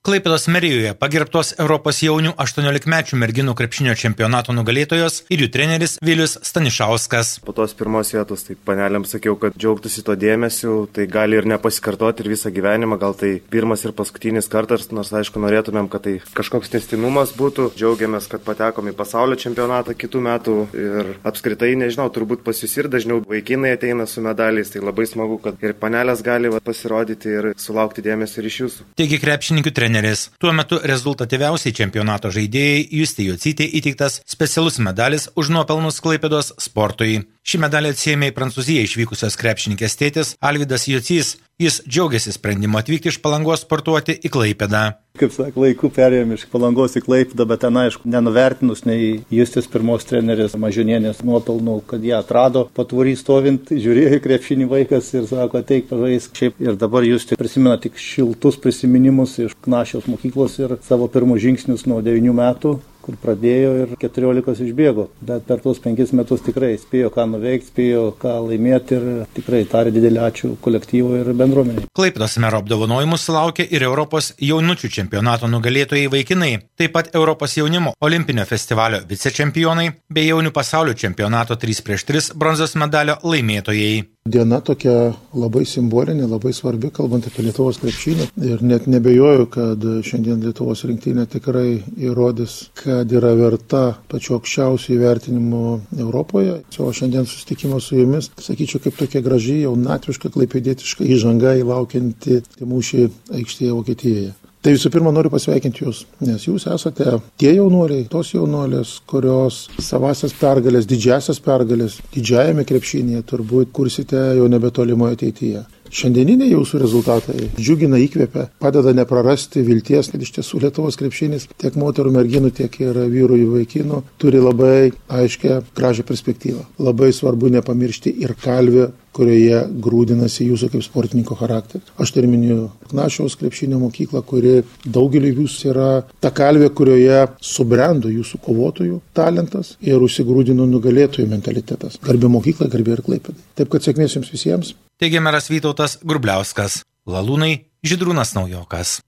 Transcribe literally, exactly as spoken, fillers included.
Klaipėdos merijoje pagerbtos Europos jaunių aštuoniolikmečių merginų krepšinio čempionato nugalėtojos ir jų treneris Vilius Stanišauskas. Po tos pirmos vietos, tai panelėms sakiau, kad džiaugtųsi to dėmesiu, tai gali ir nepasikartoti ir visą gyvenimą, gal tai pirmas ir paskutinis kartas, nors aišku norėtumėm, kad tai kažkoks tęstinumas būtų. Džiaugiamės, kad patekom į pasaulio čempionatą kitų metų ir apskritai, nežinau, turbūt pas jūs ir dažniau vaikinai ateina su medaliais, tai labai smagu, kad ir panelės gali va, pasirodyti ir sulaukti dėmesio ir iš jūsų. Taigi krepšininkų treneris. Tuo metu rezultatyviausiai čempionato žaidėjai Justei Jocytei įteiktas specialus medalis už nuopelnus Klaipėdos sportui. Šį medalį atsiėmė į Prancūziją išvykusios krepšininkės tėtis Alvydas Jocys. Jis džiaugiasi sprendimu atvykti iš Palangos sportuoti į Klaipėdą. Kaip sako, laiku perėjom iš Palangos į Klaipėdą, bet ten aišku, nenuvertinus nei Justės pirmos trenerės Mažionienės nuopelnų, kad ją atrado patvory stovint, žiūrėjo į krepšinį vaikas ir sako, ateik pažaisk. Šiaip ir dabar Justė prisimena tik šiltus prisiminimus iš Knašiaus mokyklos ir savo pirmus žingsnius nuo devynių metų, kur pradėjo ir keturiolikos išbėgo. Bet per tuos penkis metus tikrai spėjo ką nuveikti, spėjo ką laimėti ir tikrai tarė didelį ačiū kolektyvui ir bendruomeniai. Klaipėdos mero apdovanojimus sulaukė ir Europos jaunučių čempionato nugalėtojai vaikinai, taip pat Europos jaunimo olimpinio festivalio vicečempionai bei jaunių pasaulio čempionato trys prieš tris bronzos medalio laimėtojai. Diena tokia labai simbolinė, labai svarbi, kalbant apie Lietuvos krepšinį. Ir net nebejoju, kad šiandien Lietuvos rinktinė tikrai įrodys, kad yra verta pačiu aukščiausių įvertinimų Europoje. O šiandien susitikimas su jumis, sakyčiau, kaip tokia graži, jaunatviška, klaipėdietiška įžanga įlaukianti mūšį aikštėje Vokietijoje. Tai visų pirma noriu pasveikinti jūs, nes jūs esate tie jaunuoliai, tos jaunuolės, kurios savasias pergalės, didžiasias pergalės, didžiajame krepšinėje turbūt kursite jau nebetolimoje ateityje. Šiandieniniai jūsų rezultatai džiugina, įkvepia, padeda neprarasti vilties, kad iš tiesų Lietuvos krepšinis tiek moterų merginų, tiek ir vyrų ir vaikinų turi labai aiškę, gražią perspektyvą. Labai svarbu nepamiršti ir kalvę, kurioje grūdinasi jūsų kaip sportininko charakteris. Aš terminiu Knašiaus krepšinio mokyklą, kuri daugeliu jūsų yra ta kalvė, kurioje subrendo jūsų kovotojų talentas ir užsigrūdino nugalėtojų mentalitetas. Garbė mokykla, garbė ir Klaipėdai. Taip kad sėkmės jums visiems. Teigė meras Vytautas Grubliauskas. Lalūnai, Žydrūnas Naujokas.